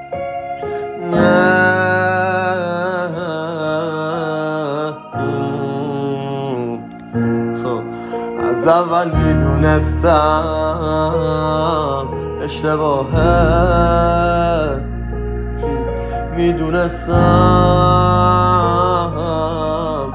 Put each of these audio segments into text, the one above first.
از اول میدونستم اشتباهه، میدونستم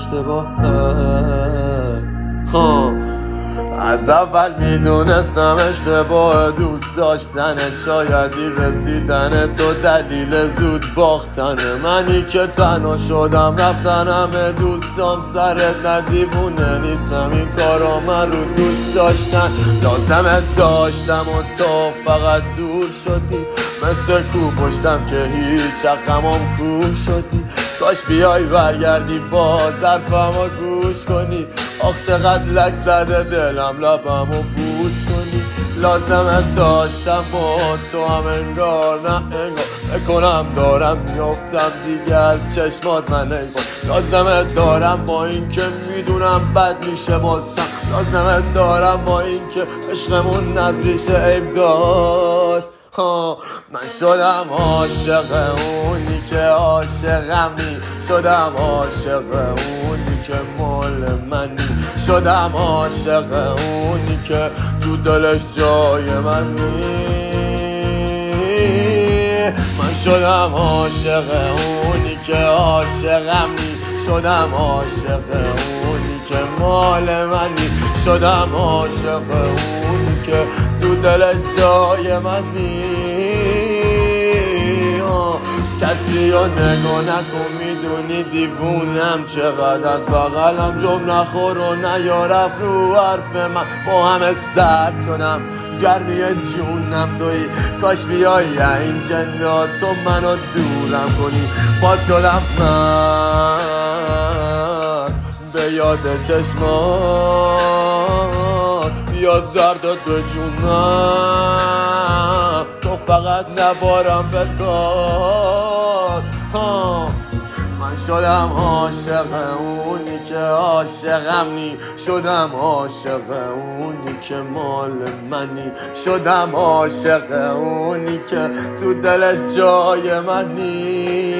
اشتباهه. از اول میدونستم اشتباه دوست داشتنت، شایدی رسیدن تو دلیل زود باختن منی که تنها شدم رفتن همه دوستام سرت. نه دیوونه نیستم، این کارا من رو دوست داشتن لازمت داشتم و تو فقط دور شدی، مثل کو پشتم که هیچ غمام کور شدی. کاش بیای برگردی باز حرفمو گوش کنی، آخ چقدر لک زده دلم لبمو بوس کنی. لازمت داشتم با تو هم انگار نه انگار، بکنم دارم میافتم دیگه از چشمات من انگار. لازمت دارم با این که میدونم بد میشه بازم، لازمت دارم با این که عشقمون نزدیشه عیب داشت. من شدم عاشق اونی که عاشقمی، شدم عاشق اونی که مال منی، شدم عاشق اونی که تو دلش جای منی. من شدم عاشق اونی که عاشقمی، شدم عاشق اونی که مال منی، شدم عاشق اونی که تو دلش جای منی. کسی رو نگاه نکن، میدونی دیوونم چقدر از بغلم جم نخور و نیارف رو حرف من. با همه سرد شدم گرمی جونم توی، کاش بیای این جنات تو منو دورم کنی. باز شدم مست به یاد چشمات، بیاد دردت به جونم، تو فقط نبارم به داد. من شدم عاشق اونی که عاشقمی، شدم عاشق اونی که مال منی، شدم عاشق اونی که تو دلش جای منی.